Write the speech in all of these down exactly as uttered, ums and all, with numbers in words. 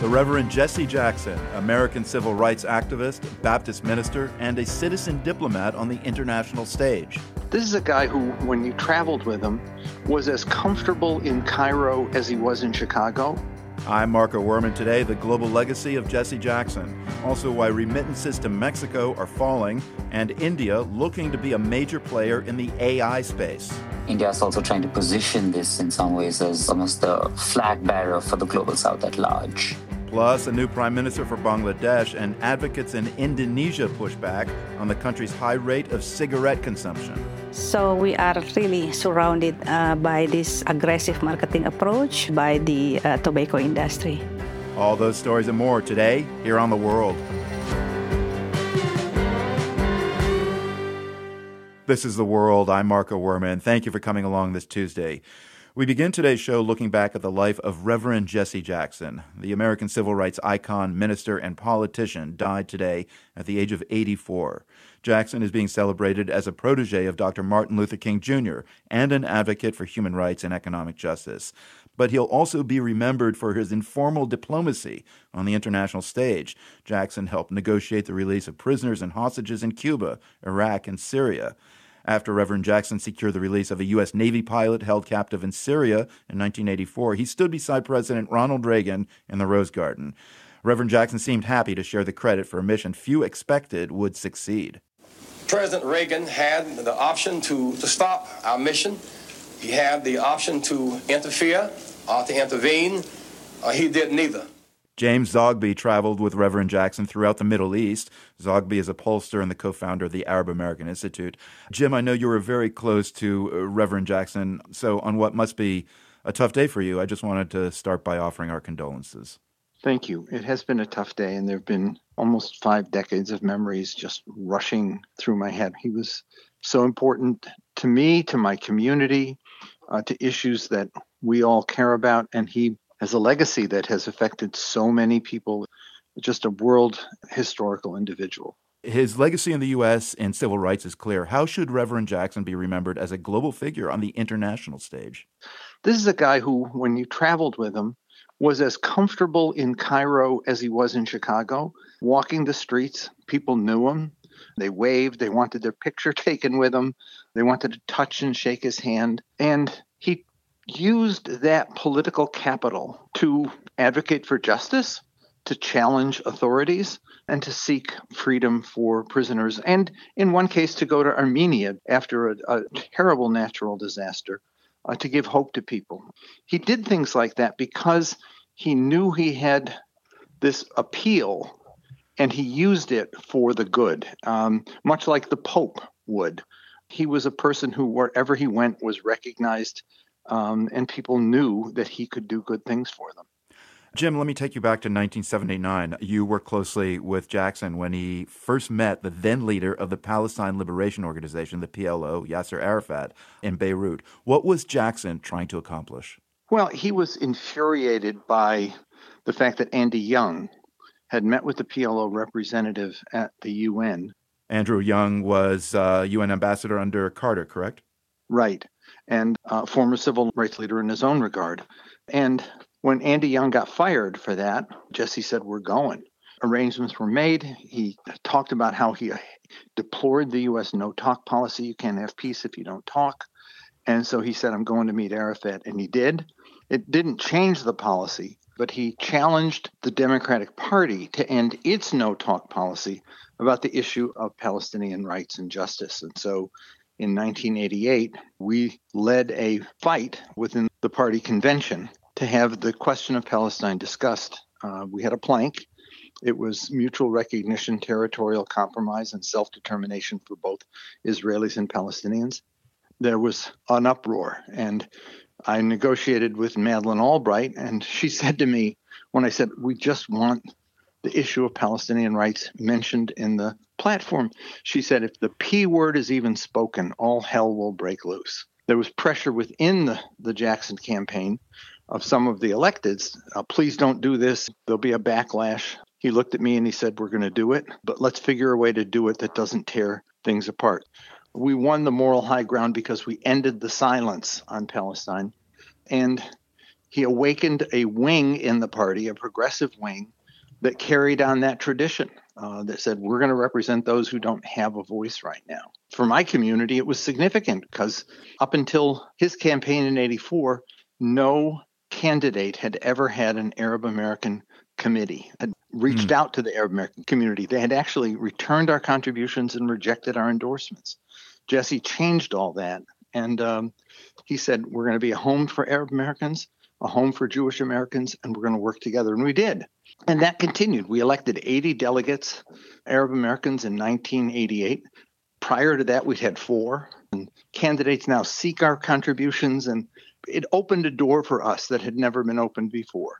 The Reverend Jesse Jackson, American civil rights activist, Baptist minister, and a citizen diplomat on the international stage. This is a guy who, when you traveled with him, was as comfortable in Cairo as he was in Chicago. I'm Marco Werman. Today, the global legacy of Jesse Jackson. Also, why remittances to Mexico are falling, and India looking to be a major player in the A I space. India is also trying to position this in some ways as almost the flag bearer for the global south at large. Plus, a new prime minister for Bangladesh, and advocates in Indonesia push back on the country's high rate of cigarette consumption. So we are really surrounded uh, by this aggressive marketing approach by the uh, tobacco industry. All those stories and more today here on The World. This is The World. I'm Marco Werman. Thank you for coming along this Tuesday. We begin today's show looking back at the life of Reverend Jesse Jackson. The American civil rights icon, minister, and politician died today at the age of eighty-four. Jackson is being celebrated as a protege of Doctor Martin Luther King Junior and an advocate for human rights and economic justice. But he'll also be remembered for his informal diplomacy on the international stage. Jackson helped negotiate the release of prisoners and hostages in Cuba, Iraq, and Syria. After Reverend Jackson secured the release of a U S Navy pilot held captive in Syria in nineteen eighty-four, he stood beside President Ronald Reagan in the Rose Garden. Reverend Jackson seemed happy to share the credit for a mission few expected would succeed. President Reagan had the option to, to stop our mission. He had the option to interfere or to intervene. Uh, he did neither. James Zogby traveled with Reverend Jackson throughout the Middle East. Zogby is a pollster and the co-founder of the Arab American Institute. Jim, I know you were very close to uh, Reverend Jackson, so on what must be a tough day for you, I just wanted to start by offering our condolences. Thank you. It has been a tough day, and there have been almost five decades of memories just rushing through my head. He was so important to me, to my community, uh, to issues that we all care about, and he has a legacy that has affected so many people, just a world historical individual. His legacy in the U S in civil rights is clear. How should Reverend Jackson be remembered as a global figure on the international stage? This is a guy who, when you traveled with him, was as comfortable in Cairo as he was in Chicago. Walking the streets, people knew him. They waved. They wanted their picture taken with him. They wanted to touch and shake his hand. And he used that political capital to advocate for justice, to challenge authorities, and to seek freedom for prisoners, and in one case to go to Armenia after a, a terrible natural disaster, uh, to give hope to people. He did things like that because he knew he had this appeal, and he used it for the good, um, much like the Pope would. He was a person who, wherever he went, was recognized, Um, and people knew that he could do good things for them. Jim, let me take you back to nineteen seventy-nine. You worked closely with Jackson when he first met the then leader of the Palestine Liberation Organization, the P L O, Yasser Arafat, in Beirut. What was Jackson trying to accomplish? Well, he was infuriated by the fact that Andy Young had met with the P L O representative at the U N. Andrew Young was uh, U N ambassador under Carter, correct? Right. And uh, former civil rights leader in his own regard. And when Andy Young got fired for that, Jesse said, we're going. Arrangements were made. He talked about how he deplored the U S no-talk policy. You can't have peace if you don't talk. And so he said, I'm going to meet Arafat. And he did. It didn't change the policy, but he challenged the Democratic Party to end its no-talk policy about the issue of Palestinian rights and justice. And so in nineteen eighty-eight, we led a fight within the party convention to have the question of Palestine discussed. Uh, we had a plank. It was mutual recognition, territorial compromise, and self-determination for both Israelis and Palestinians. There was an uproar, and I negotiated with Madeleine Albright, and she said to me, when I said, we just want the issue of Palestinian rights mentioned in the platform, she said, if the P word is even spoken, all hell will break loose. There was pressure within the, the Jackson campaign of some of the electeds. Uh, please don't do this. There'll be a backlash. He looked at me and he said, we're going to do it, but let's figure a way to do it that doesn't tear things apart. We won the moral high ground because we ended the silence on Palestine. And he awakened a wing in the party, a progressive wing, that carried on that tradition, uh, that said, we're going to represent those who don't have a voice right now. For my community, it was significant because up until his campaign in eighty-four, no candidate had ever had an Arab American committee, had reached mm. out to the Arab American community. They had actually returned our contributions and rejected our endorsements. Jesse changed all that. And um, he said, we're going to be a home for Arab Americans, a home for Jewish Americans, and we're going to work together. And we did. And that continued. We elected eighty delegates, Arab Americans, in nineteen eighty-eight. Prior to that, we'd had four. And candidates now seek our contributions, and it opened a door for us that had never been opened before.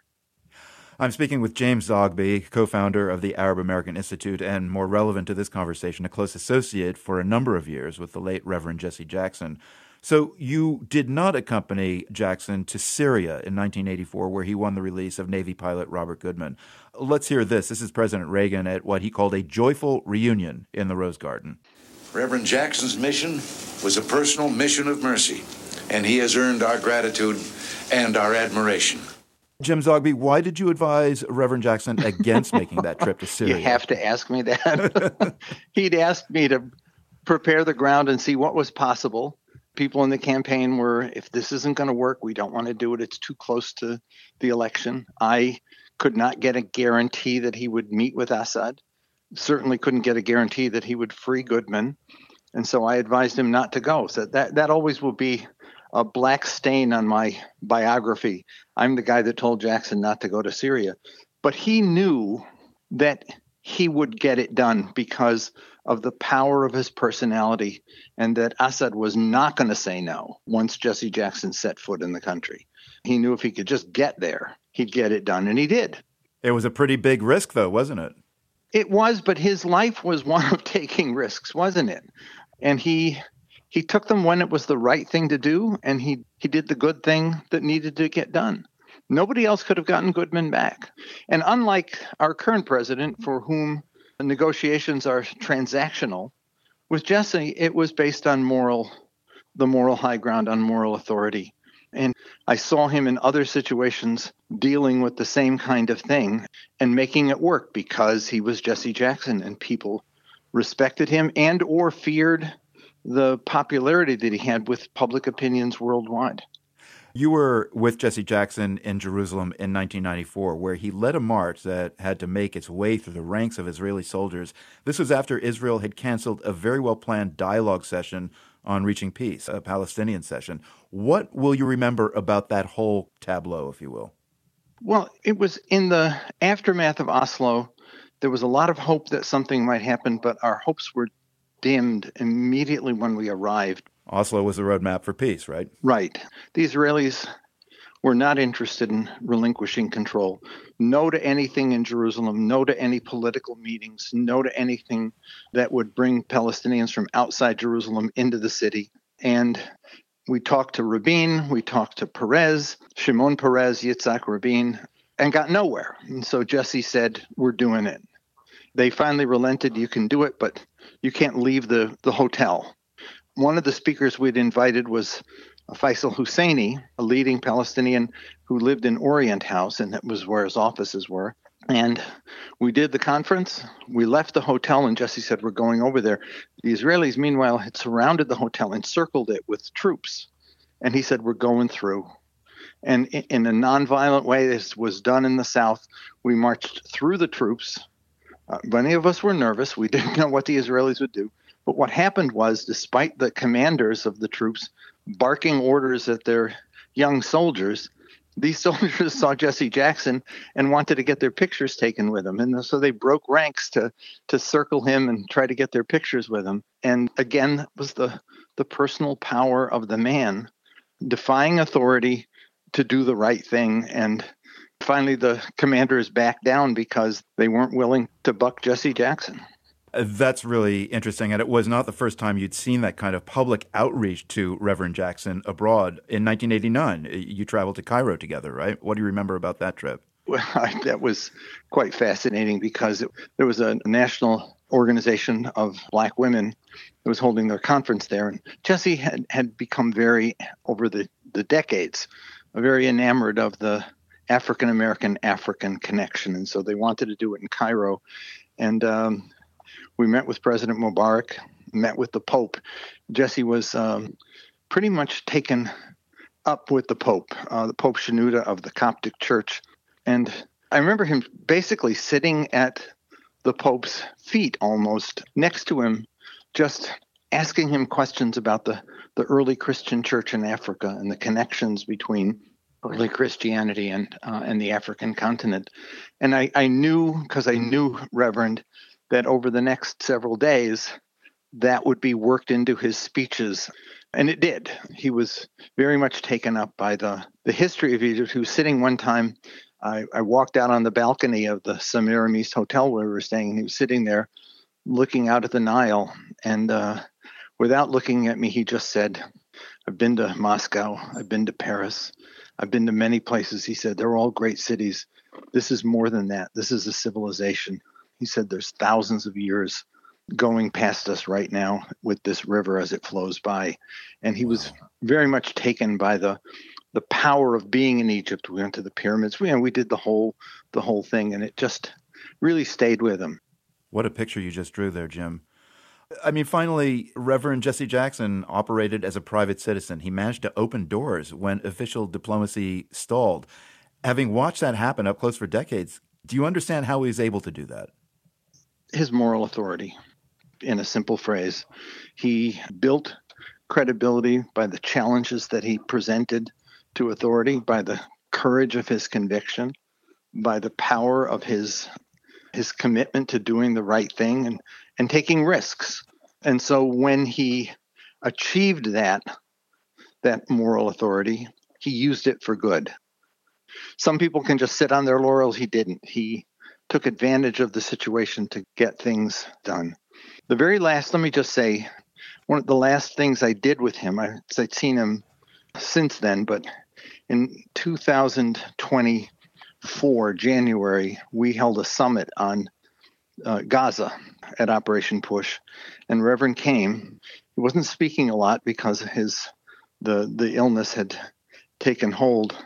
I'm speaking with James Zogby, co-founder of the Arab American Institute, and more relevant to this conversation, a close associate for a number of years with the late Reverend Jesse Jackson. So you did not accompany Jackson to Syria in nineteen eighty-four, where he won the release of Navy pilot Robert Goodman. Let's hear this. This is President Reagan at what he called a joyful reunion in the Rose Garden. Reverend Jackson's mission was a personal mission of mercy, and he has earned our gratitude and our admiration. Jim Zogby, why did you advise Reverend Jackson against making that trip to Syria? You have to ask me that. He'd asked me to prepare the ground and see what was possible. People in the campaign were, if this isn't going to work, we don't want to do it. It's too close to the election. I could not get a guarantee that he would meet with Assad. Certainly couldn't get a guarantee that he would free Goodman. And so I advised him not to go. So that, that always will be a black stain on my biography. I'm the guy that told Jackson not to go to Syria. But he knew that he would get it done because of the power of his personality, and that Assad was not going to say no once Jesse Jackson set foot in the country. He knew if he could just get there, he'd get it done, and he did. It was a pretty big risk, though, wasn't it? It was, but his life was one of taking risks, wasn't it? And he he took them when it was the right thing to do, and he, he did the good thing that needed to get done. Nobody else could have gotten Goodman back. And unlike our current president, for whom negotiations are transactional, with Jesse, it was based on moral, the moral high ground, on moral authority. And I saw him in other situations dealing with the same kind of thing and making it work because he was Jesse Jackson and people respected him and or feared the popularity that he had with public opinions worldwide. You were with Jesse Jackson in Jerusalem in nineteen ninety-four, where he led a march that had to make its way through the ranks of Israeli soldiers. This was after Israel had canceled a very well-planned dialogue session on reaching peace, a Palestinian session. What will you remember about that whole tableau, if you will? Well, it was in the aftermath of Oslo. There was a lot of hope that something might happen, but our hopes were dimmed immediately when we arrived. Oslo was the roadmap for peace, right? Right. The Israelis were not interested in relinquishing control. No to anything in Jerusalem, no to any political meetings, no to anything that would bring Palestinians from outside Jerusalem into the city. And we talked to Rabin, we talked to Peres, Shimon Peres, Yitzhak Rabin, and got nowhere. And so Jesse said, we're doing it. They finally relented, you can do it, but you can't leave the, the hotel. One of the speakers we'd invited was Faisal Husseini, a leading Palestinian who lived in Orient House, and that was where his offices were. And we did the conference. We left the hotel, and Jesse said, we're going over there. The Israelis, meanwhile, had surrounded the hotel, encircled it with troops. And he said, we're going through. And in a nonviolent way, this was done in the South. We marched through the troops. Uh, many of us were nervous. We didn't know what the Israelis would do. But what happened was, despite the commanders of the troops barking orders at their young soldiers, these soldiers saw Jesse Jackson and wanted to get their pictures taken with him. And so they broke ranks to to circle him and try to get their pictures with him. And again, it was the, the personal power of the man defying authority to do the right thing. And finally, the commanders backed down because they weren't willing to buck Jesse Jackson. That's really interesting, and it was not the first time you'd seen that kind of public outreach to Reverend Jackson abroad. In nineteen eighty-nine, you traveled to Cairo together, right? What do you remember about that trip? Well, I, that was quite fascinating because it, there was a national organization of black women that was holding their conference there, and Jesse had, had become very, over the, the decades, very enamored of the African-American-African connection. And so they wanted to do it in Cairo. And um, we met with President Mubarak, met with the Pope. Jesse was um, pretty much taken up with the Pope, uh, the Pope Shenouda of the Coptic Church. And I remember him basically sitting at the Pope's feet almost, next to him, just asking him questions about the, the early Christian church in Africa and the connections between early Christianity and uh, and the African continent. And I, I knew, because I knew Reverend, that over the next several days, that would be worked into his speeches. And it did. He was very much taken up by the, the history of Egypt. He was sitting one time, I, I walked out on the balcony of the Semiramis Hotel where we were staying, and he was sitting there looking out at the Nile. And uh, without looking at me, he just said, I've been to Moscow, I've been to Paris, I've been to many places. He said, they're all great cities. This is more than that. This is a civilization. He said, there's thousands of years going past us right now with this river as it flows by. And he was very much taken by the the power of being in Egypt. We went to the pyramids. We, you know, we did the whole the whole thing, and it just really stayed with him. What a picture you just drew there, Jim. I mean, finally, Reverend Jesse Jackson operated as a private citizen. He managed to open doors when official diplomacy stalled. Having watched that happen up close for decades, do you understand how he was able to do that? His moral authority, in a simple phrase. He built credibility by the challenges that he presented to authority, by the courage of his conviction, by the power of his his commitment to doing the right thing and, and taking risks. And so when he achieved that, that moral authority, he used it for good. Some people can just sit on their laurels. He didn't. He took advantage of the situation to get things done. The very last, let me just say, one of the last things I did with him, I, I'd seen him since then, but in two thousand twenty-four, January, we held a summit on uh, Gaza at Operation Push, and Reverend came. He wasn't speaking a lot because his the the illness had taken hold,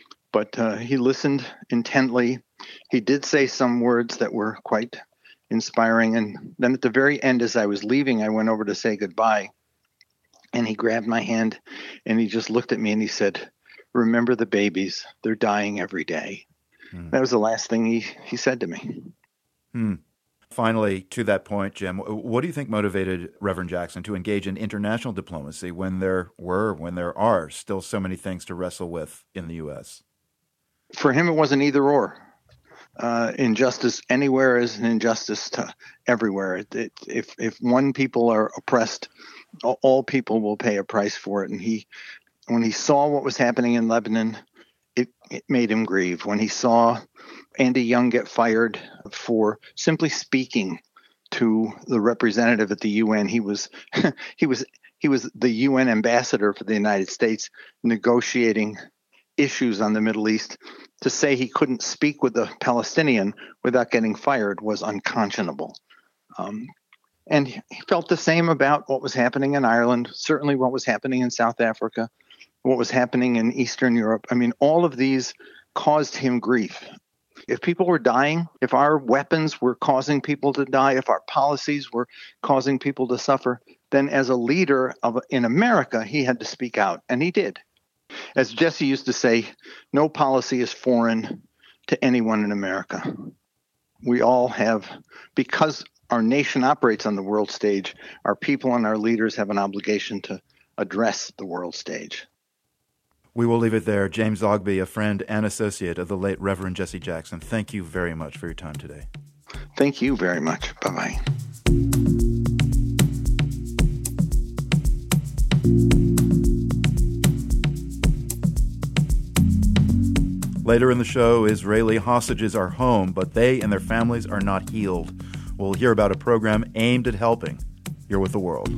but uh, he listened intently. He did say some words that were quite inspiring, and then at the very end, as I was leaving, I went over to say goodbye, and he grabbed my hand, and he just looked at me, and he said, remember the babies. They're dying every day. Hmm. That was the last thing he, he said to me. Hmm. Finally, to that point, Jim, what do you think motivated Reverend Jackson to engage in international diplomacy when there were, when there are still so many things to wrestle with in the U S? For him, it wasn't either or. Uh, injustice anywhere is an injustice to everywhere. It, it, if if one people are oppressed, all, all people will pay a price for it. And he, when he saw what was happening in Lebanon, it, it made him grieve. When he saw Andy Young get fired for simply speaking to the representative at the U N, he was he was he was the U N ambassador for the United States negotiating issues on the Middle East. To say he couldn't speak with the Palestinian without getting fired was unconscionable. Um, and he felt the same about what was happening in Ireland, certainly what was happening in South Africa, what was happening in Eastern Europe. I mean, all of these caused him grief. If people were dying, if our weapons were causing people to die, if our policies were causing people to suffer, then as a leader of in America, he had to speak out, and he did. As Jesse used to say, no policy is foreign to anyone in America. We all have, because our nation operates on the world stage, our people and our leaders have an obligation to address the world stage. We will leave it there. James Ogby, a friend and associate of the late Reverend Jesse Jackson, thank you very much for your time today. Thank you very much. Bye-bye. Later in the show, Israeli hostages are home, but they and their families are not healed. We'll hear about a program aimed at helping. You're with The World.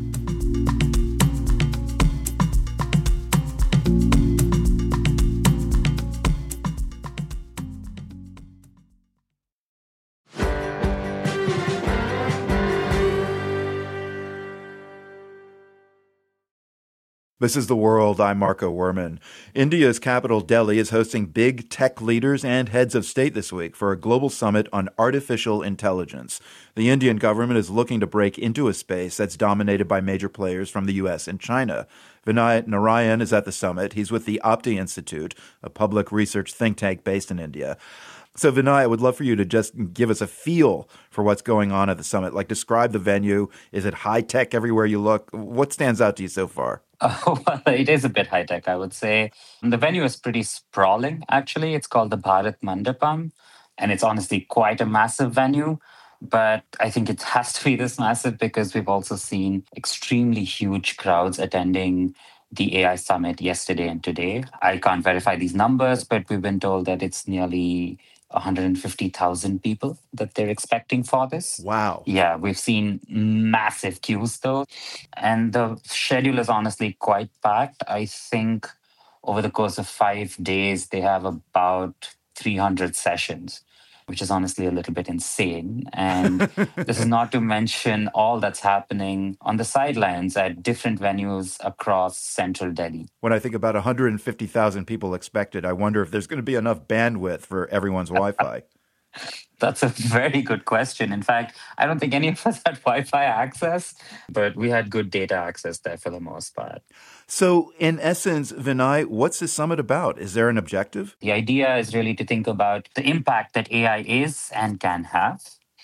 This is The World. I'm Marco Werman. India's capital, Delhi, is hosting big tech leaders and heads of state this week for a global summit on artificial intelligence. The Indian government is looking to break into a space that's dominated by major players from the U S and China. Vinay Narayan is at the summit. He's with the Opti Institute, a public research think tank based in India. So, Vinay, I would love for you to just give us a feel for what's going on at the summit. Like, describe the venue. Is it high-tech everywhere you look? What stands out to you so far? Oh, well, it is a bit high-tech, I would say. The venue is pretty sprawling, actually. It's called the Bharat Mandapam, and it's honestly quite a massive venue. But I think it has to be this massive because we've also seen extremely huge crowds attending the A I summit yesterday and today. I can't verify these numbers, but we've been told that it's nearly one hundred fifty thousand people that they're expecting for this. Wow. Yeah, we've seen massive queues though. And the schedule is honestly quite packed. I think over the course of five days, they have about three hundred sessions, which is honestly a little bit insane. And this is not to mention all that's happening on the sidelines at different venues across central Delhi. When I think about one hundred fifty thousand people expected, I wonder if there's going to be enough bandwidth for everyone's Wi-Fi. That's a very good question. In fact, I don't think any of us had Wi-Fi access, but we had good data access there for the most part. So, in essence, Vinay, what's this summit about? Is there an objective? The idea is really to think about the impact that A I is and can have.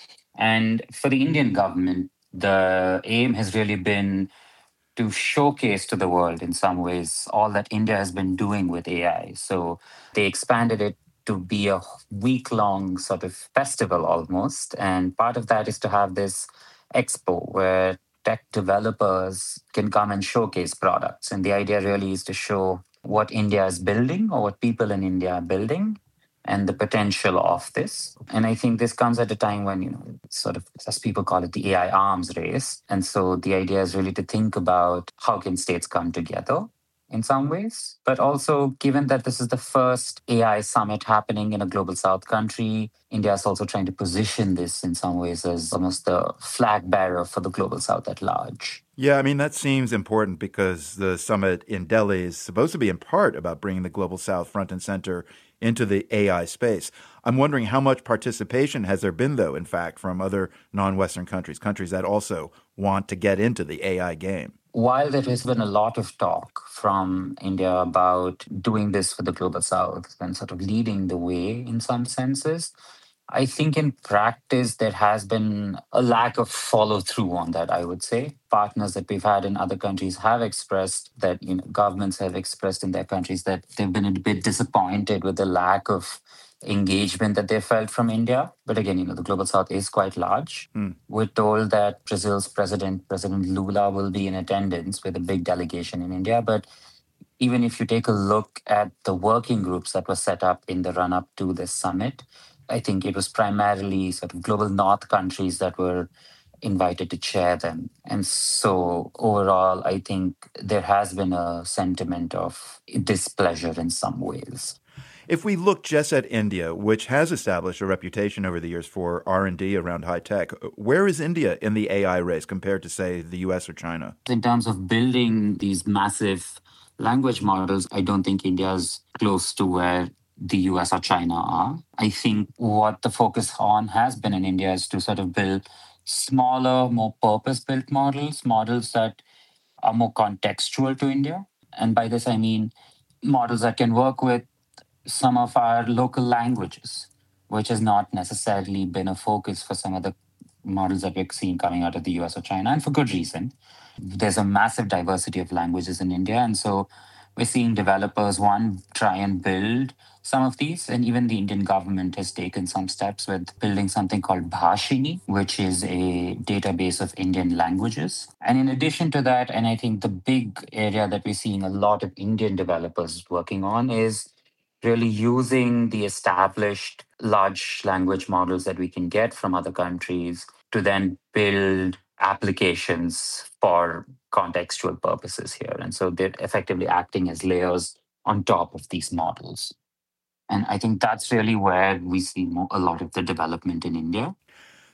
And for the Indian government, the aim has really been to showcase to the world in some ways all that India has been doing with A I. So they expanded it to be a week-long sort of festival almost. And part of that is to have this expo where tech developers can come and showcase products. And the idea really is to show what India is building or what people in India are building and the potential of this. And I think this comes at a time when, you know, sort of, as people call it, the A I arms race. And so the idea is really to think about how can states come together in some ways, but also given that this is the first A I summit happening in a global South country, India is also trying to position this in some ways as almost the flag bearer for the global South at large. Yeah, I mean, that seems important because the summit in Delhi is supposed to be in part about bringing the global South front and center into the A I space. I'm wondering how much participation has there been, though, in fact, from other non-Western countries, countries that also want to get into the A I game? While there has been a lot of talk from India about doing this for the global South and sort of leading the way in some senses, I think in practice there has been a lack of follow through on that, I would say. Partners that we've had in other countries have expressed that, you know, governments have expressed in their countries that they've been a bit disappointed with the lack of engagement that they felt from India. But again, you know, the global South is quite large. Mm. We're told that Brazil's president, President Lula, will be in attendance with a big delegation in India. But even if you take a look at the working groups that were set up in the run-up to this summit, I think it was primarily sort of global North countries that were invited to chair them. And so overall, I think there has been a sentiment of displeasure in some ways. If we look just at India, which has established a reputation over the years for R and D around high tech, where is India in the A I race compared to, say, the U S or China? In terms of building these massive language models, I don't think India is close to where the U S or China are. I think what the focus on has been in India is to sort of build smaller, more purpose-built models, models that are more contextual to India. And by this, I mean models that can work with some of our local languages, which has not necessarily been a focus for some of the models that we're seeing coming out of the U S or China, and for good reason. There's a massive diversity of languages in India, and so we're seeing developers, one, try and build some of these, and even the Indian government has taken some steps with building something called Bhashini, which is a database of Indian languages. And in addition to that, and I think the big area that we're seeing a lot of Indian developers working on is really using the established large language models that we can get from other countries to then build applications for contextual purposes here. And so they're effectively acting as layers on top of these models. And I think that's really where we see more, a lot of the development in India.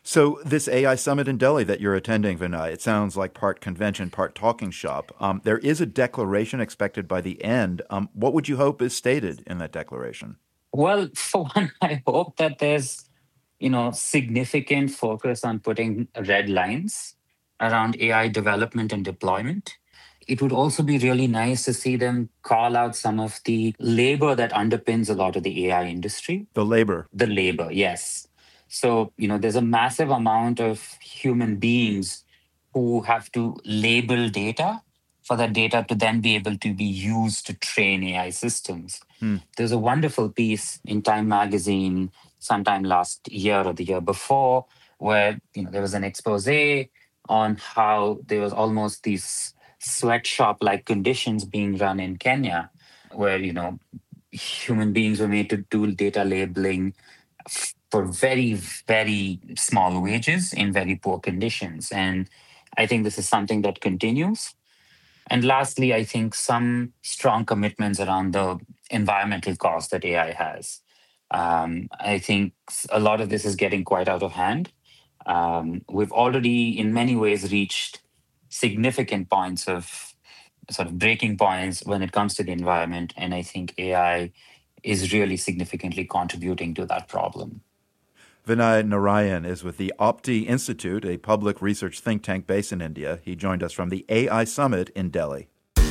So this A I summit in Delhi that you're attending, Vinay, it sounds like part convention, part talking shop. Um, there is a declaration expected by the end. Um, what would you hope is stated in that declaration? Well, for one, I hope that there's, you know, significant focus on putting red lines around A I development and deployment. It would also be really nice to see them call out some of the labor that underpins a lot of the A I industry. The labor. The labor, yes. So, you know, there's a massive amount of human beings who have to label data for that data to then be able to be used to train A I systems. Hmm. There's a wonderful piece in Time magazine sometime last year or the year before where, you know, there was an expose on how there was almost these sweatshop-like conditions being run in Kenya where, you know, human beings were made to do data labeling for very, very small wages in very poor conditions. And I think this is something that continues. And lastly, I think some strong commitments around the environmental cost that A I has. Um, I think a lot of this is getting quite out of hand. Um, we've already, in many ways, reached significant points of sort of breaking points when it comes to the environment. And I think A I is really significantly contributing to that problem. Vinay Narayan is with the Opti Institute, a public research think tank based in India. He joined us from the A I Summit in Delhi.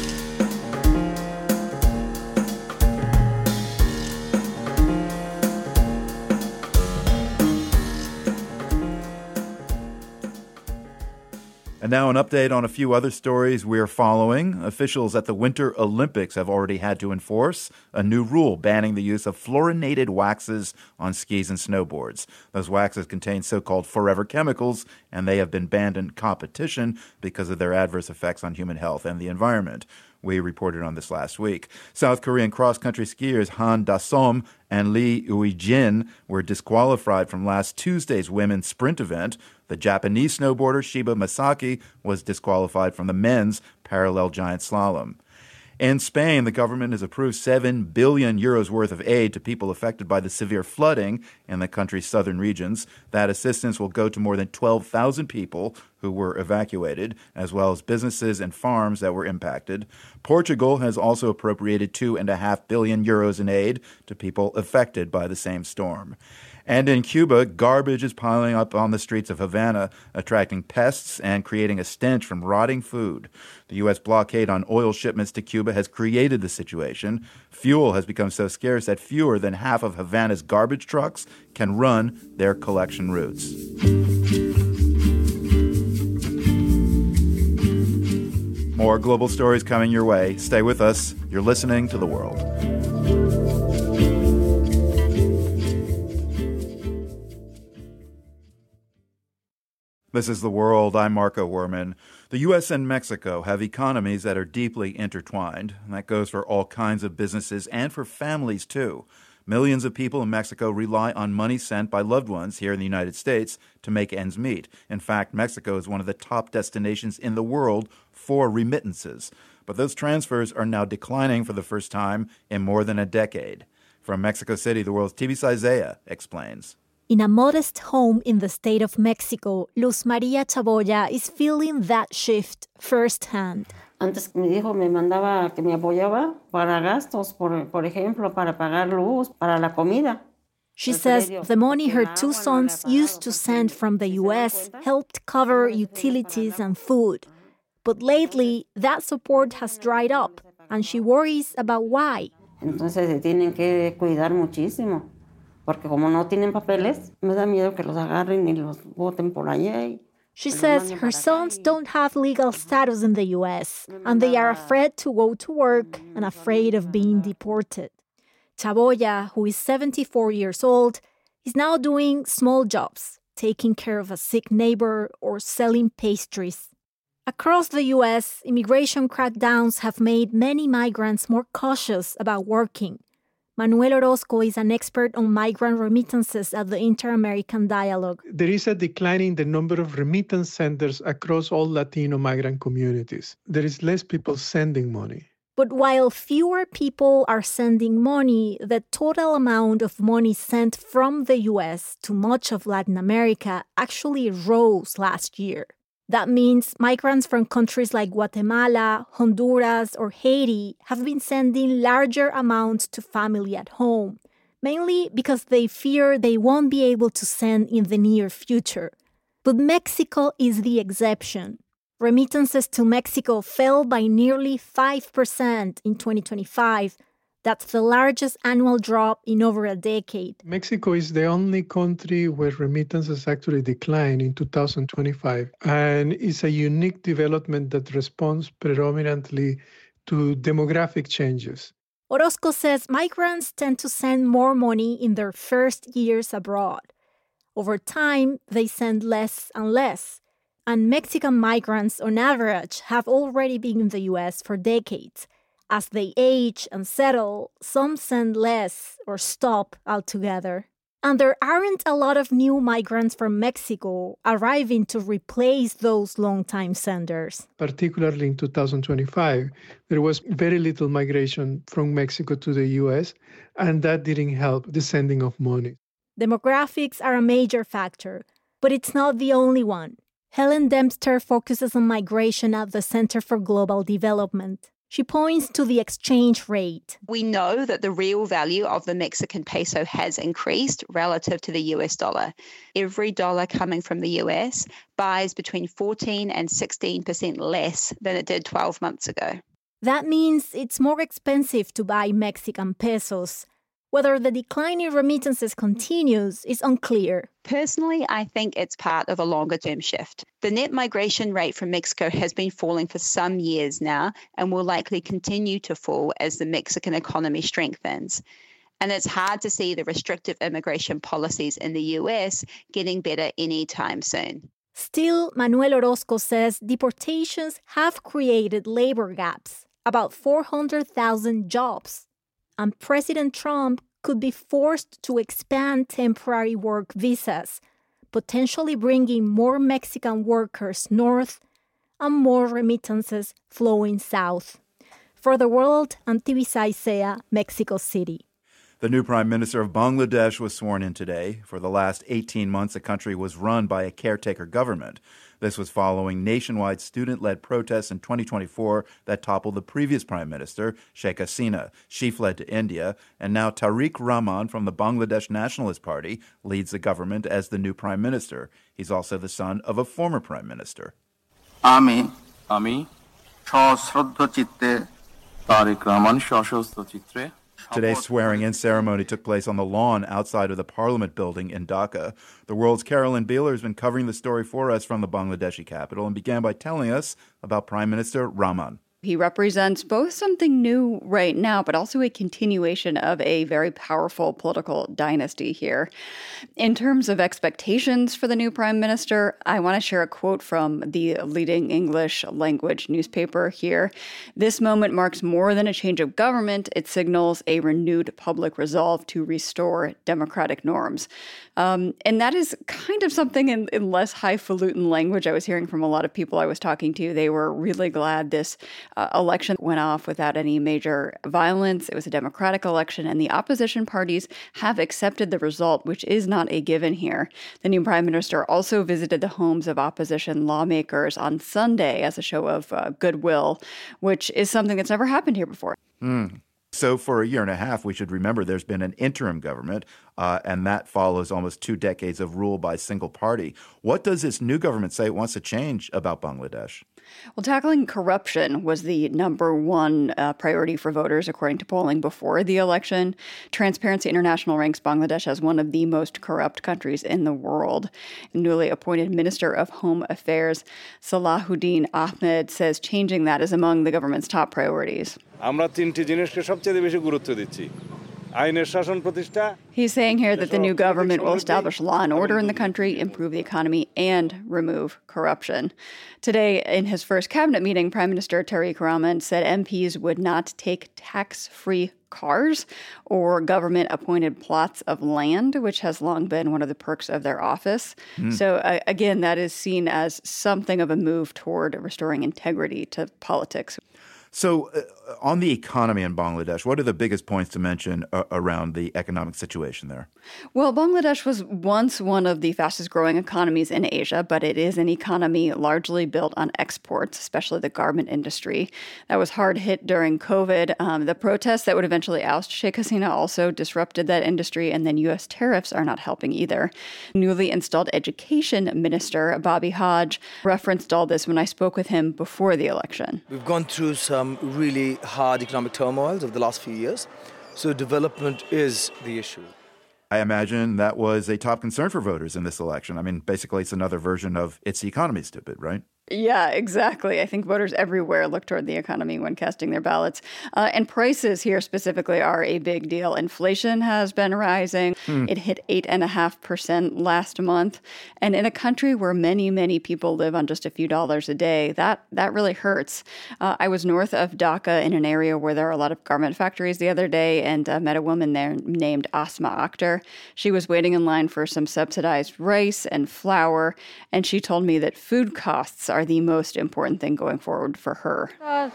And now an update on a few other stories we're following. Officials at the Winter Olympics have already had to enforce a new rule banning the use of fluorinated waxes on skis and snowboards. Those waxes contain so-called forever chemicals, and they have been banned in competition because of their adverse effects on human health and the environment. We reported on this last week. South Korean cross-country skiers Han Da-som and Lee Ui-jin were disqualified from last Tuesday's women's sprint event. The Japanese snowboarder Shiba Masaki was disqualified from the men's parallel giant slalom. In Spain, the government has approved seven billion euros worth of aid to people affected by the severe flooding in the country's southern regions. That assistance will go to more than twelve thousand people who were evacuated, as well as businesses and farms that were impacted. Portugal has also appropriated two point five billion euros in aid to people affected by the same storm. And in Cuba, garbage is piling up on the streets of Havana, attracting pests and creating a stench from rotting food. The U S blockade on oil shipments to Cuba has created the situation. Fuel has become so scarce that fewer than half of Havana's garbage trucks can run their collection routes. More global stories coming your way. Stay with us. You're listening to The World. This is The World. I'm Marco Werman. The U S and Mexico have economies that are deeply intertwined. And that goes for all kinds of businesses and for families, too. Millions of people in Mexico rely on money sent by loved ones here in the United States to make ends meet. In fact, Mexico is one of the top destinations in the world for remittances. But those transfers are now declining for the first time in more than a decade. From Mexico City, The World's T V Isaiah explains. In a modest home in the state of Mexico, Luz Maria Chaboya is feeling that shift firsthand. Antes mi hijo me mandaba que me apoyaba para gastos, por, por ejemplo, para pagar luz, para la comida. She says the money her two sons used to send from the U S helped cover utilities and food. But lately, that support has dried up, and she worries about why. Entonces se tienen que cuidar muchísimo. Porque como no tienen papeles, me da miedo que los agarren y los boten por allá. She says her sons don't have legal status in the U S, and they are afraid to go to work and afraid of being deported. Chaboya, who is seventy-four years old, is now doing small jobs, taking care of a sick neighbor or selling pastries. Across the U S, immigration crackdowns have made many migrants more cautious about working. Manuel Orozco is an expert on migrant remittances at the Inter-American Dialogue. There is a decline in the number of remittance centers across all Latino migrant communities. There is less people sending money. But while fewer people are sending money, the total amount of money sent from the U S to much of Latin America actually rose last year. That means migrants from countries like Guatemala, Honduras, or Haiti have been sending larger amounts to family at home, mainly because they fear they won't be able to send in the near future. But Mexico is the exception. Remittances to Mexico fell by nearly five percent in twenty twenty-five. That's the largest annual drop in over a decade. Mexico is the only country where remittances actually decline in two thousand twenty-five, and it's a unique development that responds predominantly to demographic changes. Orozco says migrants tend to send more money in their first years abroad. Over time, they send less and less. And Mexican migrants, on average, have already been in the U S for decades. As they age and settle, some send less or stop altogether. And there aren't a lot of new migrants from Mexico arriving to replace those long-time senders. Particularly in two thousand twenty-five, there was very little migration from Mexico to the U S, and that didn't help the sending of money. Demographics are a major factor, but it's not the only one. Helen Dempster focuses on migration at the Center for Global Development. She points to the exchange rate. We know that the real value of the Mexican peso has increased relative to the U S dollar. Every dollar coming from the U S buys between fourteen and sixteen percent less than it did twelve months ago. That means it's more expensive to buy Mexican pesos. Whether the decline in remittances continues is unclear. Personally, I think it's part of a longer-term shift. The net migration rate from Mexico has been falling for some years now and will likely continue to fall as the Mexican economy strengthens. And it's hard to see the restrictive immigration policies in the U S getting better anytime soon. Still, Manuel Orozco says deportations have created labor gaps, about four hundred thousand jobs. And President Trump could be forced to expand temporary work visas, potentially bringing more Mexican workers north and more remittances flowing south. For the World, I'm Tibisa Isea, Mexico City. The new Prime Minister of Bangladesh was sworn in today. For the last eighteen months, the country was run by a caretaker government. This was following nationwide student-led protests in twenty twenty-four that toppled the previous prime minister, Sheikh Hasina. She fled to India, and now Tariq Rahman from the Bangladesh Nationalist Party leads the government as the new prime minister. He's also the son of a former prime minister. Ami, Ami, Shashraddha Chitte, Tariq Rahman Shashraddha Chitre. Today's swearing-in ceremony took place on the lawn outside of the Parliament building in Dhaka. The World's Carolyn Beeler has been covering the story for us from the Bangladeshi capital and began by telling us about Prime Minister Rahman. He represents both something new right now, but also a continuation of a very powerful political dynasty here. In terms of expectations for the new prime minister, I want to share a quote from the leading English language newspaper here. This moment marks more than a change of government. It signals a renewed public resolve to restore democratic norms. Um, and that is kind of something in, in less highfalutin language I was hearing from a lot of people I was talking to. They were really glad this Uh, election went off without any major violence. It was a democratic election, and the opposition parties have accepted the result, which is not a given here. The new prime minister also visited the homes of opposition lawmakers on Sunday as a show of uh, goodwill, which is something that's never happened here before. Mm. So for a year and a half, we should remember there's been an interim government, uh, and that follows almost two decades of rule by a single party. What does this new government say it wants to change about Bangladesh? Well, tackling corruption was the number one uh, priority for voters, according to polling before the election. Transparency International ranks Bangladesh as one of the most corrupt countries in the world. Newly appointed Minister of Home Affairs Salahuddin Ahmed says changing that is among the government's top priorities. He's saying here that the new government will establish law and order in the country, improve the economy, and remove corruption. Today, in his first cabinet meeting, Prime Minister Tariq Rahman said M Ps would not take tax-free cars or government-appointed plots of land, which has long been one of the perks of their office. Mm. So, uh, again, that is seen as something of a move toward restoring integrity to politics. So uh, on the economy in Bangladesh, what are the biggest points to mention uh, around the economic situation there? Well, Bangladesh was once one of the fastest growing economies in Asia, but it is an economy largely built on exports, especially the garment industry. That was hard hit during COVID. Um, the protests that would eventually oust Sheikh Hasina also disrupted that industry, and then U S tariffs are not helping either. Newly installed Education Minister Bobby Hodge referenced all this when I spoke with him before the election. We've gone through some really hard economic turmoils over the last few years, so development is the issue. I imagine that was a top concern for voters in this election. I mean, basically, it's another version of "It's the economy, stupid," right? Yeah, exactly. I think voters everywhere look toward the economy when casting their ballots. Uh, and prices here specifically are a big deal. Inflation has been rising. Hmm. It hit eight point five percent last month. And in a country where many, many people live on just a few dollars a day, that, that really hurts. Uh, I was north of Dhaka in an area where there are a lot of garment factories the other day and uh, met a woman there named Asma Akhtar. She was waiting in line for some subsidized rice and flour, and she told me that food costs are the most important thing going forward for her.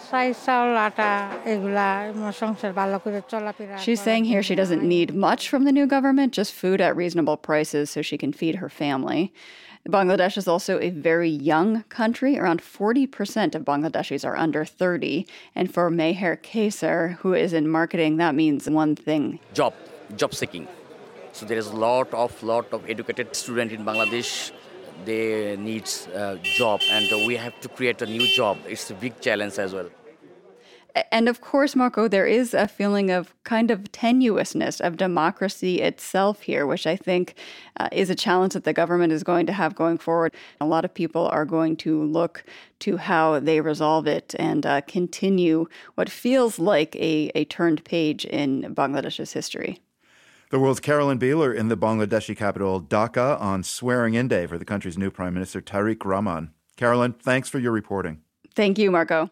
She's saying here she doesn't need much from the new government, just food at reasonable prices so she can feed her family. Bangladesh is also a very young country. Around forty percent of Bangladeshis are under thirty. And for Meher Kaisar, who is in marketing, that means one thing. Job, job seeking. So there is a lot of, lot of educated students in Bangladesh. They need a job, and we have to create a new job. It's a big challenge as well. And of course, Marco, there is a feeling of kind of tenuousness of democracy itself here, which I think uh, is a challenge that the government is going to have going forward. A lot of people are going to look to how they resolve it and uh, continue what feels like a, a turned page in Bangladesh's history. The world's Carolyn Beeler in the Bangladeshi capital Dhaka on swearing-in day for the country's new Prime Minister Tariq Rahman. Carolyn, thanks for your reporting. Thank you, Marco.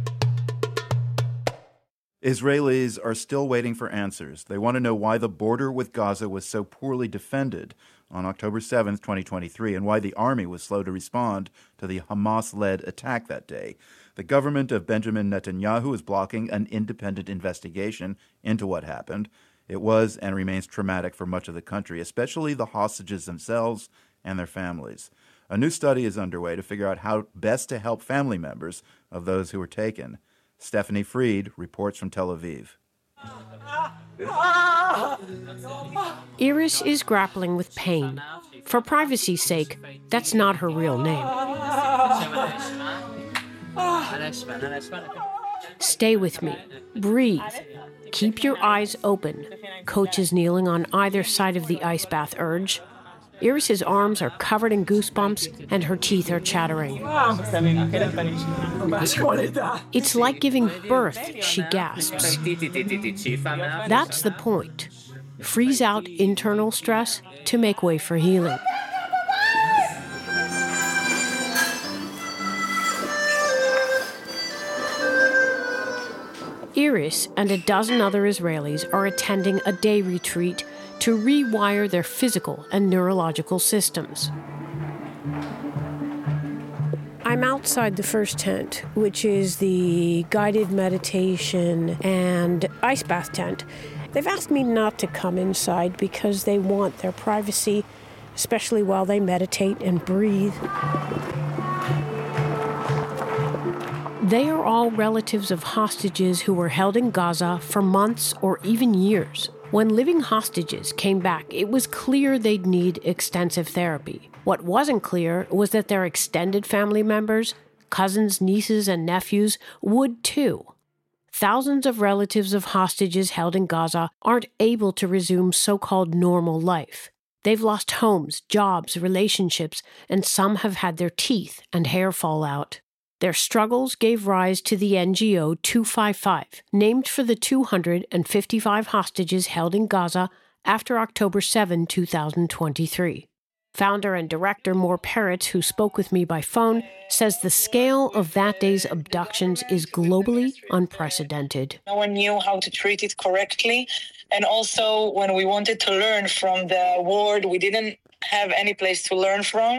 Israelis are still waiting for answers. They want to know why the border with Gaza was so poorly defended on October seventh, twenty twenty-three, and why the army was slow to respond to the Hamas-led attack that day. The government of Benjamin Netanyahu is blocking an independent investigation into what happened. It was and remains traumatic for much of the country, especially the hostages themselves and their families. A new study is underway to figure out how best to help family members of those who were taken. Stephanie Fried reports from Tel Aviv. Iris is grappling with pain. For privacy's sake, that's not her real name. Stay with me. Breathe. Keep your eyes open. Coach is kneeling on either side of the ice bath urge. Iris's arms are covered in goosebumps and her teeth are chattering. It's like giving birth, she gasps. That's the point. Freeze out internal stress to make way for healing. Iris and a dozen other Israelis are attending a day retreat to rewire their physical and neurological systems. I'm outside the first tent, which is the guided meditation and ice bath tent. They've asked me not to come inside because they want their privacy, especially while they meditate and breathe. They are all relatives of hostages who were held in Gaza for months or even years. When living hostages came back, it was clear they'd need extensive therapy. What wasn't clear was that their extended family members, cousins, nieces, and nephews would too. Thousands of relatives of hostages held in Gaza aren't able to resume so-called normal life. They've lost homes, jobs, relationships, and some have had their teeth and hair fall out. Their struggles gave rise to the N G O two fifty-five, named for the two hundred fifty-five hostages held in Gaza after October seventh, two thousand twenty-three. Founder and director Moore Peretz, who spoke with me by phone, says the scale of that day's abductions is globally unprecedented. No one knew how to treat it correctly. And also, when we wanted to learn from the ward, we didn't have any place to learn from.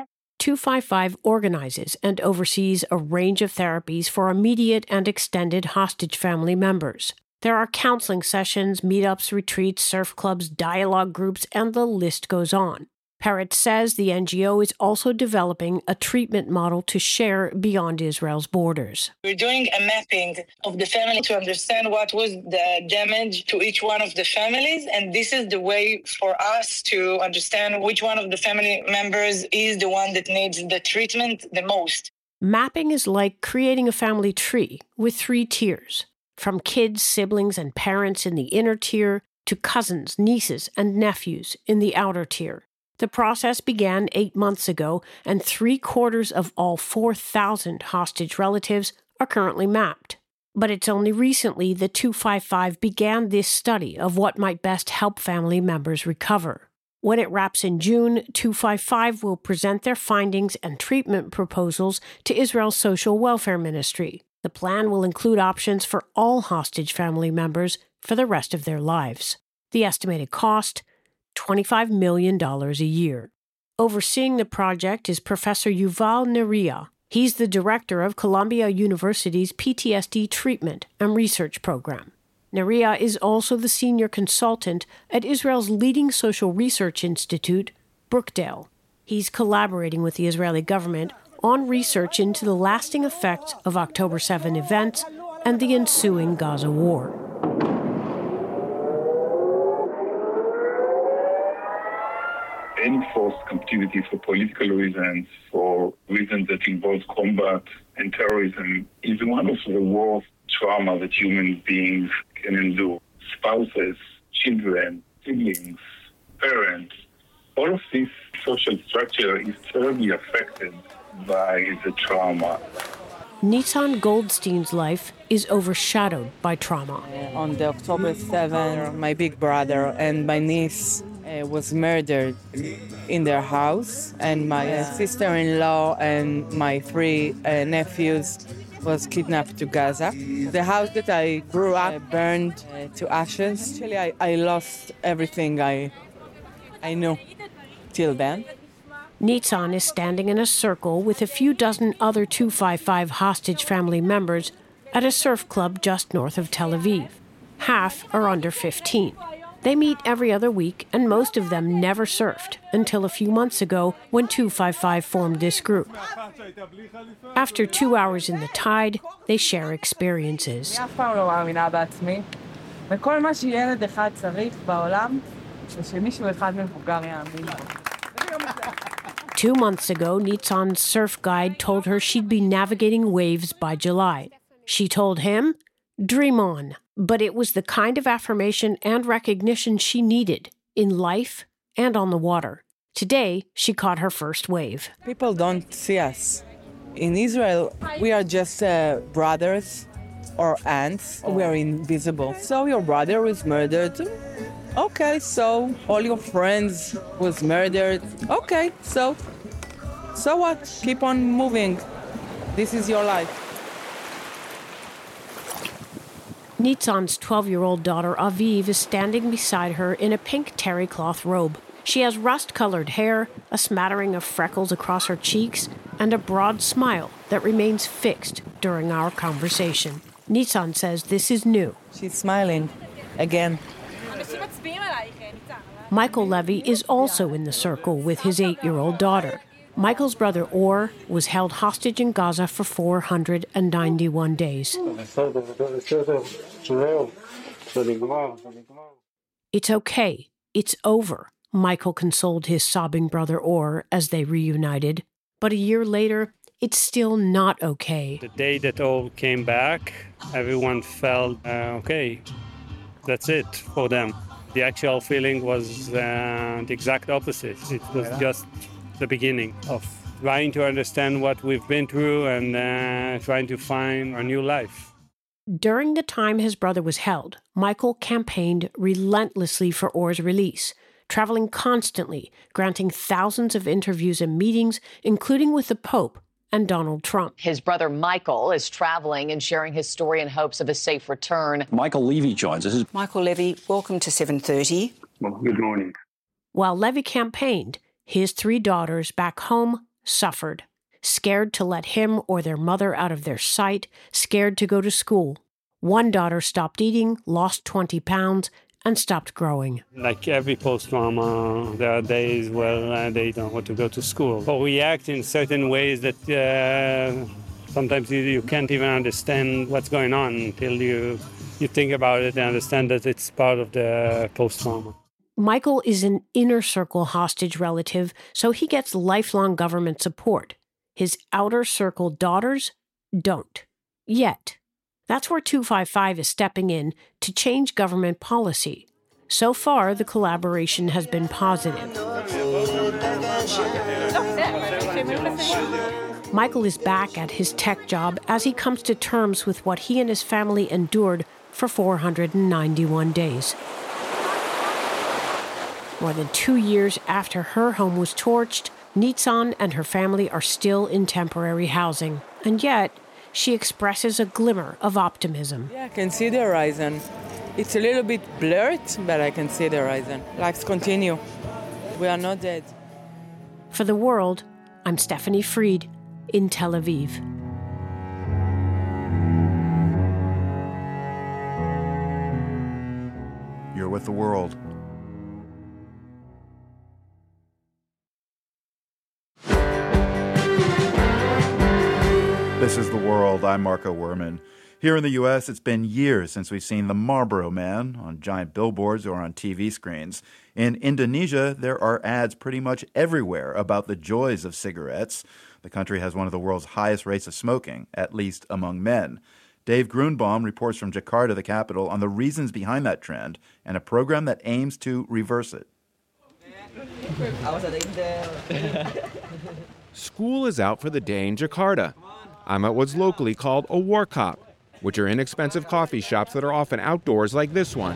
two fifty-five organizes and oversees a range of therapies for immediate and extended hostage family members. There are counseling sessions, meetups, retreats, surf clubs, dialogue groups, and the list goes on. Peretz says the N G O is also developing a treatment model to share beyond Israel's borders. We're doing a mapping of the family to understand what was the damage to each one of the families, and this is the way for us to understand which one of the family members is the one that needs the treatment the most. Mapping is like creating a family tree with three tiers, from kids, siblings, and parents in the inner tier to cousins, nieces, and nephews in the outer tier. The process began eight months ago, and three-quarters of all four thousand hostage relatives are currently mapped. But it's only recently that two fifty-five began this study of what might best help family members recover. When it wraps in June, two fifty-five will present their findings and treatment proposals to Israel's Social Welfare Ministry. The plan will include options for all hostage family members for the rest of their lives. The estimated cost, twenty-five million dollars a year. Overseeing the project is Professor Yuval Neria. He's the director of Columbia University's P T S D treatment and research program. Neria is also the senior consultant at Israel's leading social research institute, Brookdale. He's collaborating with the Israeli government on research into the lasting effects of October seventh events and the ensuing Gaza war. Any forced captivity for political reasons, for reasons that involve combat and terrorism, is one of the worst trauma that human beings can endure. Spouses, children, siblings, parents, all of this social structure is terribly affected by the trauma. Nitzan Goldstein's life is overshadowed by trauma. Uh, on the October seventh, my big brother and my niece uh, was murdered in their house, and my uh, sister-in-law and my three uh, nephews was kidnapped to Gaza. The house that I grew up uh, burned uh, to ashes. Actually, I, I lost everything I, I knew till then. Nitzan is standing in a circle with a few dozen other two fifty-five hostage family members at a surf club just north of Tel Aviv. Half are under fifteen. They meet every other week, and most of them never surfed until a few months ago when two fifty-five formed this group. After two hours in the tide, they share experiences. Two months ago, Nitzan's surf guide told her she'd be navigating waves by July. She told him, "Dream on." But it was the kind of affirmation and recognition she needed in life and on the water. Today, she caught her first wave. People don't see us. In Israel, we are just uh, brothers or aunts. We are invisible. So your brother was murdered. Okay, so all your friends was murdered. Okay, so, so what? Keep on moving. This is your life. Nitzan's twelve-year-old daughter Aviv is standing beside her in a pink terry cloth robe. She has rust-colored hair, a smattering of freckles across her cheeks, and a broad smile that remains fixed during our conversation. Nitzan says this is new. She's smiling again. Michael Levy is also in the circle with his eight-year-old daughter. Michael's brother Or was held hostage in Gaza for four hundred ninety-one days. It's okay. It's over, Michael consoled his sobbing brother Or as they reunited. But a year later, it's still not okay. The day that all came back, everyone felt, uh, okay, that's it for them. The actual feeling was uh, the exact opposite. It was just the beginning of trying to understand what we've been through and uh, trying to find a new life. During the time his brother was held, Michael campaigned relentlessly for Or's release, traveling constantly, granting thousands of interviews and meetings, including with the Pope and Donald Trump. His brother Michael is traveling and sharing his story in hopes of a safe return. Michael Levy joins us. Michael Levy, welcome to seven thirty. Well, good morning. While Levy campaigned, his three daughters back home suffered, scared to let him or their mother out of their sight, scared to go to school. One daughter stopped eating, lost twenty pounds, and stopped growing. Like every post-trauma, there are days where uh, they don't want to go to school or react in certain ways that uh, sometimes you, you can't even understand what's going on until you, you think about it and understand that it's part of the post-trauma. Michael is an inner circle hostage relative, so he gets lifelong government support. His outer circle daughters don't. Yet. That's where two fifty-five is stepping in to change government policy. So far, the collaboration has been positive. Michael is back at his tech job as he comes to terms with what he and his family endured for four hundred ninety-one days. More than two years after her home was torched, Nitsan and her family are still in temporary housing. And yet, she expresses a glimmer of optimism. Yeah, I can see the horizon. It's a little bit blurred, but I can see the horizon. Let's continue. We are not dead. For The World, I'm Stephanie Fried in Tel Aviv. You're with The World. This is The World. I'm Marco Werman. Here in the U S, it's been years since we've seen the Marlboro Man on giant billboards or on T V screens. In Indonesia, there are ads pretty much everywhere about the joys of cigarettes. The country has one of the world's highest rates of smoking, at least among men. Dave Grunbaum reports from Jakarta, the capital, on the reasons behind that trend and a program that aims to reverse it. School is out for the day in Jakarta. I'm at what's locally called a warkop, which are inexpensive coffee shops that are often outdoors like this one.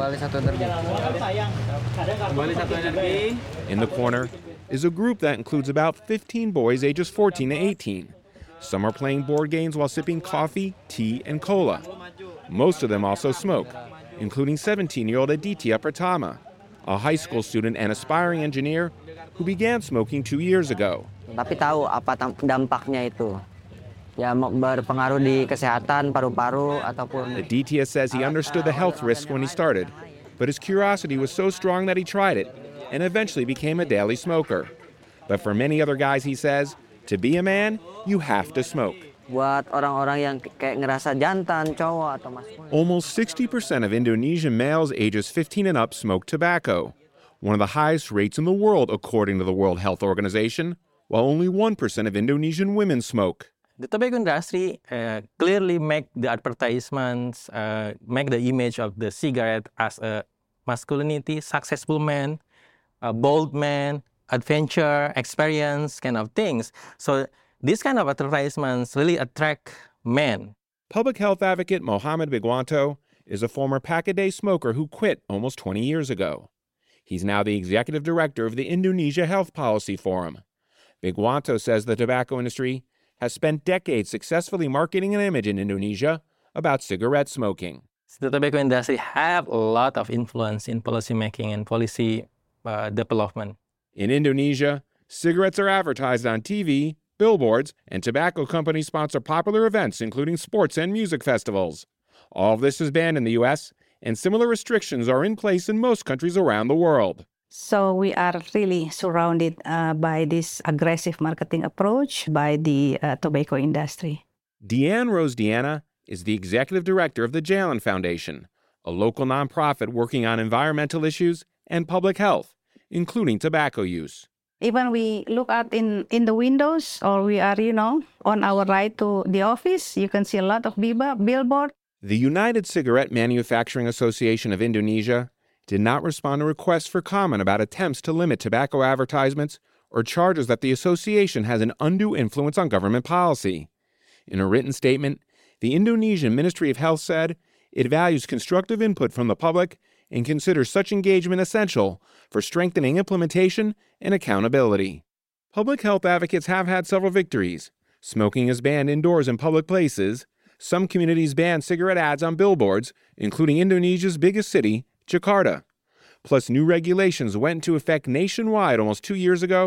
In the corner is a group that includes about fifteen boys ages fourteen to eighteen. Some are playing board games while sipping coffee, tea, and cola. Most of them also smoke, including seventeen-year-old Aditya Pratama, a high school student and aspiring engineer who began smoking two years ago. Tapi tahu apa dampaknya itu. Ya berpengaruh di kesehatan paru-paru ataupun. Aditya says he understood the health risks when he started, but his curiosity was so strong that he tried it and eventually became a daily smoker. But for many other guys, he says, to be a man, you have to smoke. Buat orang-orang yang kayak ngerasa jantan, cowok atau maskulin. Almost sixty percent of Indonesian males ages fifteen and up smoke tobacco, one of the highest rates in the world according to the World Health Organization, while only one percent of Indonesian women smoke. The tobacco industry uh, clearly make the advertisements, uh, make the image of the cigarette as a masculinity, successful man, a bold man, adventure, experience kind of things. So these kind of advertisements really attract men. Public health advocate Mohammed Bigwanto is a former pack-a-day smoker who quit almost twenty years ago. He's now the executive director of the Indonesia Health Policy Forum. Bigwanto says the tobacco industry has spent decades successfully marketing an image in Indonesia about cigarette smoking. The tobacco industry have a lot of influence in policy making and policy uh, development. In Indonesia, cigarettes are advertised on T V, billboards, and tobacco companies sponsor popular events including sports and music festivals. All of this is banned in the U S, and similar restrictions are in place in most countries around the world. So we are really surrounded uh, by this aggressive marketing approach by the uh, tobacco industry. Deanne Rose Diana is the executive director of the Jalen Foundation, a local nonprofit working on environmental issues and public health, including tobacco use. Even we look out in, in the windows or we are, you know, on our ride to the office, you can see a lot of billboards. The United Cigarette Manufacturing Association of Indonesia did not respond to requests for comment about attempts to limit tobacco advertisements or charges that the association has an undue influence on government policy. In a written statement, the Indonesian Ministry of Health said it values constructive input from the public and considers such engagement essential for strengthening implementation and accountability. Public health advocates have had several victories. Smoking is banned indoors in public places. Some communities ban cigarette ads on billboards, including Indonesia's biggest city, Jakarta. Plus, new regulations went into effect nationwide almost two years ago,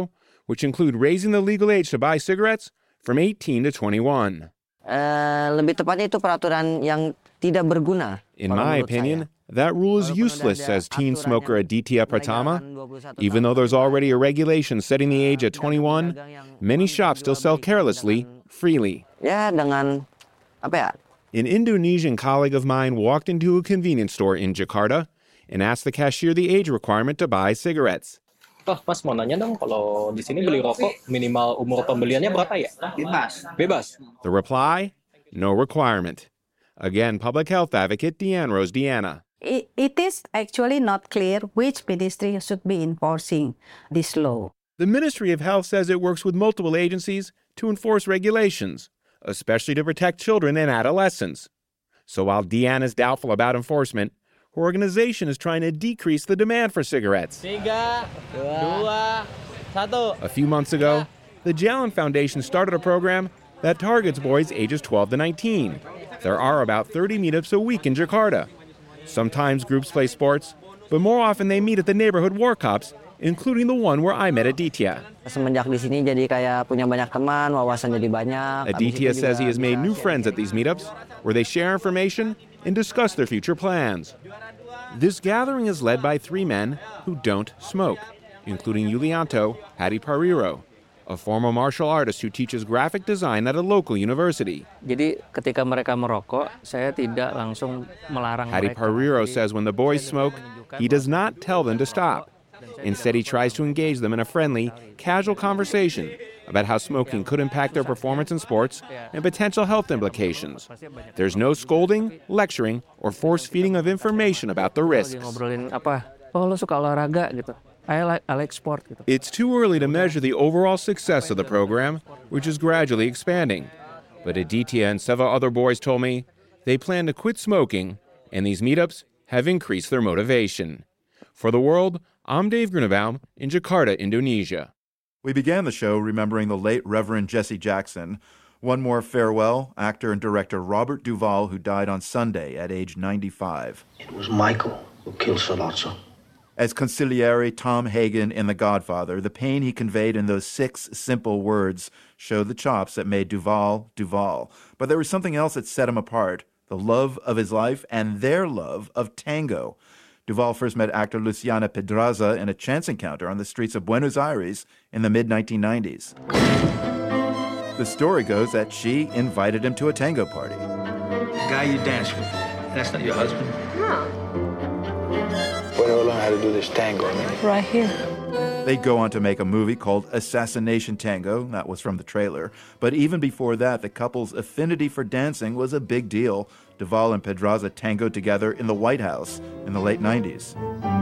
which include raising the legal age to buy cigarettes from eighteen to twenty-one. Uh, lebih tepatnya itu peraturan yang tidak berguna. In my opinion, that rule is useless, says teen smoker Aditya Pratama. Even though there's already a regulation setting the age at twenty-one, many shops still sell carelessly, freely. Ya, dengan apa ya? An Indonesian colleague of mine walked into a convenience store in Jakarta and asked the cashier the age requirement to buy cigarettes. Oh, Mas mau nanya dong, kalau di sini beli rokok minimal umur pembeliannya berapa ya? Bebas. Bebas. The reply? No requirement. Again, public health advocate Deanne Rose Deanna. It, it is actually not clear which ministry should be enforcing this law. The Ministry of Health says it works with multiple agencies to enforce regulations, especially to protect children and adolescents. So while Deanne is doubtful about enforcement, her organization is trying to decrease the demand for cigarettes. Tiga, dua, satu. A few months ago, the Jalen Foundation started a program that targets boys ages twelve to nineteen. There are about thirty meetups a week in Jakarta. Sometimes groups play sports, but more often they meet at the neighborhood war cups, including the one where I met Aditya. Semenjak di sini jadi kayak punya banyak teman, wawasan jadi banyak. Aditya says he has made new friends at these meetups, where they share information and discuss their future plans. This gathering is led by three men who don't smoke, including Yulianto Hadipariro, a former martial artist who teaches graphic design at a local university. Jadi ketika mereka merokok, saya tidak langsung melarang mereka. Hadipariro says when the boys smoke, he does not tell them to stop. Instead, he tries to engage them in a friendly, casual conversation about how smoking could impact their performance in sports and potential health implications. There's no scolding, lecturing, or force-feeding of information about the risks. Ngobrolin apa? Oh, lo suka olahraga gitu. I like, I like sport gitu. It's too early to measure the overall success of the program, which is gradually expanding. But Aditya and several other boys told me they plan to quit smoking, and these meetups have increased their motivation. For The World, I'm Dave Grunebaum in Jakarta, Indonesia. We began the show remembering the late Reverend Jesse Jackson. One more farewell, actor and director Robert Duvall, who died on Sunday at age ninety-five. It was Michael who killed Sollozzo. As consigliere Tom Hagen in The Godfather, the pain he conveyed in those six simple words showed the chops that made Duvall Duvall. But there was something else that set him apart, the love of his life and their love of tango. Duvall first met actor Luciana Pedraza in a chance encounter on the streets of Buenos Aires in the mid nineteen nineties. The story goes that she invited him to a tango party. The guy you dance with, that's not your husband? No. When do I learn how to do this tango? I mean? Right here. They'd go on to make a movie called Assassination Tango. That was from the trailer. But even before that, the couple's affinity for dancing was a big deal. Duvall and Pedraza tangoed together in the White House in the late nineties.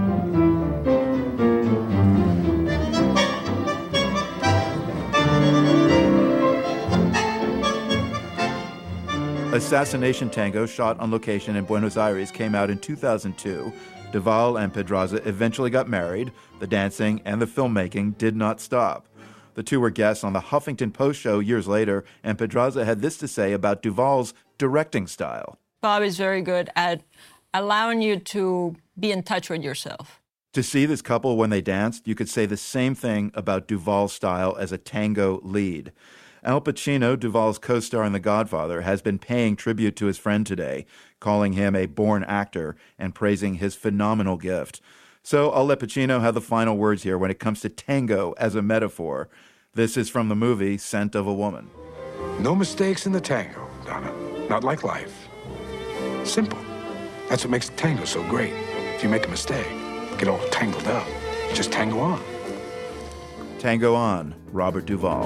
Assassination Tango, shot on location in Buenos Aires, came out in two thousand two. Duvall and Pedraza eventually got married. The dancing and the filmmaking did not stop. The two were guests on the Huffington Post show years later, and Pedraza had this to say about Duvall's directing style. Bob is very good at allowing you to be in touch with yourself. To see this couple when they danced, you could say the same thing about Duvall's style as a tango lead. Al Pacino, Duvall's co-star in The Godfather, has been paying tribute to his friend today, calling him a born actor and praising his phenomenal gift. So I'll let Pacino have the final words here when it comes to tango as a metaphor. This is from the movie Scent of a Woman. No mistakes in the tango, Donna. Not like life. Simple. That's what makes the tango so great. If you make a mistake, get all tangled up, just tango on. Tango on, Robert Duvall.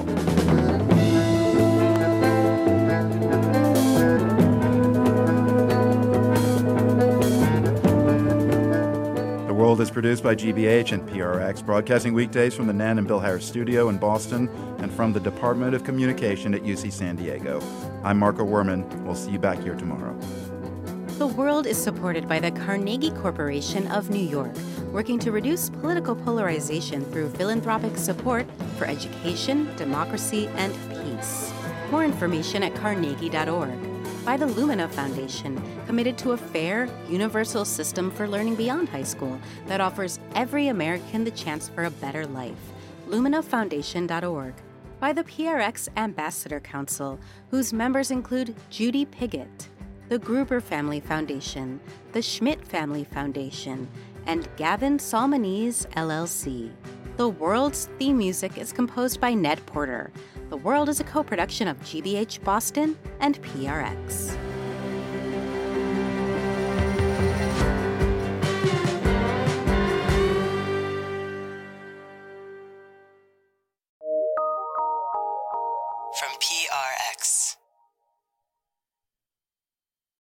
The World is produced by G B H and P R X, broadcasting weekdays from the Nan and Bill Harris studio in Boston and from the Department of Communication at U C San Diego. I'm Marco Werman. We'll see you back here tomorrow. The World is supported by the Carnegie Corporation of New York, working to reduce political polarization through philanthropic support for education, democracy, and peace. More information at carnegie dot org. By the Lumina Foundation, committed to a fair, universal system for learning beyond high school that offers every American the chance for a better life. lumina foundation dot org, by the P R X Ambassador Council, whose members include Judy Piggott, the Gruber Family Foundation, the Schmidt Family Foundation, and Gavin Salmonese, L L C. The World's theme music is composed by Ned Porter. The World is a co-production of G B H Boston and P R X. From P R X.